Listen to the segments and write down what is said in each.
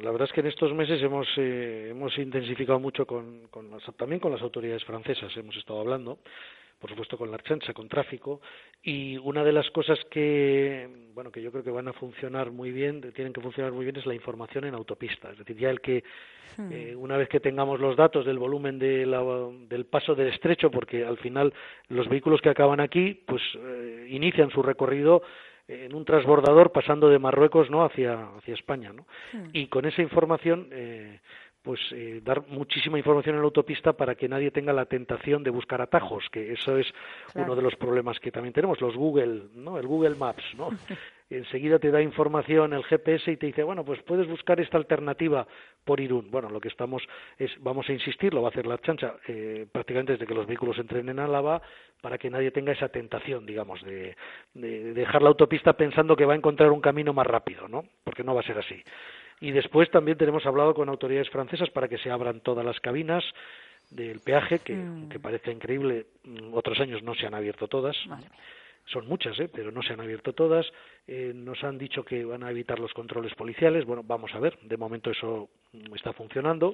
la verdad es que en estos meses hemos intensificado mucho también con las autoridades francesas, hemos estado hablando, por supuesto con la Ertzaintza, con tráfico, y una de las cosas que yo creo que van a funcionar muy bien, tienen que funcionar muy bien, es la información en autopista. Es decir, ya una vez que tengamos los datos del volumen del paso del estrecho, porque al final los vehículos que acaban aquí, pues inician su recorrido en un transbordador pasando de Marruecos, ¿no?, hacia España, ¿no? Y con esa información dar muchísima información en la autopista para que nadie tenga la tentación de buscar atajos, que eso es uno de los problemas que también tenemos, los Google, ¿no?, el Google Maps, ¿no? Enseguida te da información el GPS y te dice, bueno, pues puedes buscar esta alternativa por Irún. Bueno, lo que vamos a insistir, lo va a hacer la Ertzaintza, prácticamente desde que los vehículos entren en Álava, para que nadie tenga esa tentación, digamos, de dejar la autopista pensando que va a encontrar un camino más rápido, ¿no? Porque no va a ser así. Y después también tenemos hablado con autoridades francesas para que se abran todas las cabinas del peaje, que aunque parece increíble, otros años no se han abierto todas. Son muchas, pero no se han abierto todas. Nos han dicho que van a evitar los controles policiales. Bueno, vamos a ver. De momento eso está funcionando.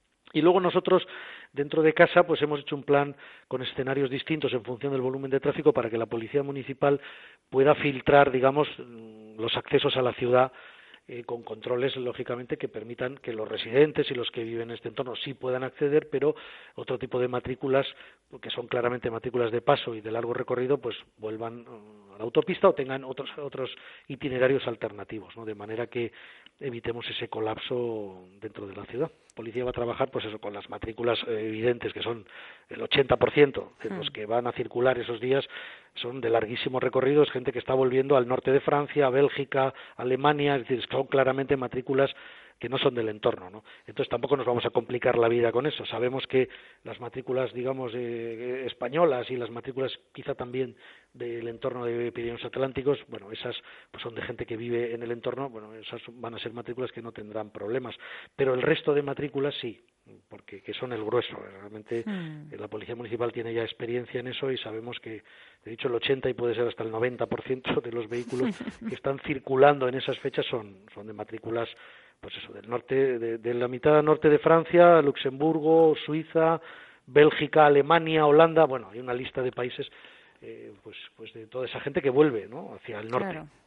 Y luego nosotros, dentro de casa, pues hemos hecho un plan con escenarios distintos en función del volumen de tráfico para que la Policía Municipal pueda filtrar, digamos, los accesos a la ciudad con controles, lógicamente, que permitan que los residentes y los que viven en este entorno sí puedan acceder, pero otro tipo de matrículas, que son claramente matrículas de paso y de largo recorrido, pues vuelvan a la autopista o tengan otros itinerarios alternativos, ¿no? De manera que evitemos ese colapso dentro de la ciudad. La policía va a trabajar, pues eso, con las matrículas evidentes, que son el 80% de los que van a circular esos días, son de larguísimos recorridos, gente que está volviendo al norte de Francia, a Bélgica, Alemania, es decir, son claramente matrículas que no son del entorno, ¿no? Entonces tampoco nos vamos a complicar la vida con eso. Sabemos que las matrículas, digamos, españolas y las matrículas quizá también del entorno de Pirineos Atlánticos, bueno, esas pues son de gente que vive en el entorno, bueno, esas van a ser matrículas que no tendrán problemas, pero el resto de matrículas sí, porque que son el grueso. Realmente la Policía Municipal tiene ya experiencia en eso y sabemos que, de hecho, el 80 y puede ser hasta el 90% de los vehículos que están circulando en esas fechas son de matrículas, pues eso, del norte, de la mitad norte de Francia, Luxemburgo, Suiza, Bélgica, Alemania, Holanda. Bueno, hay una lista de países, pues de toda esa gente que vuelve, ¿no?, hacia el norte. Claro.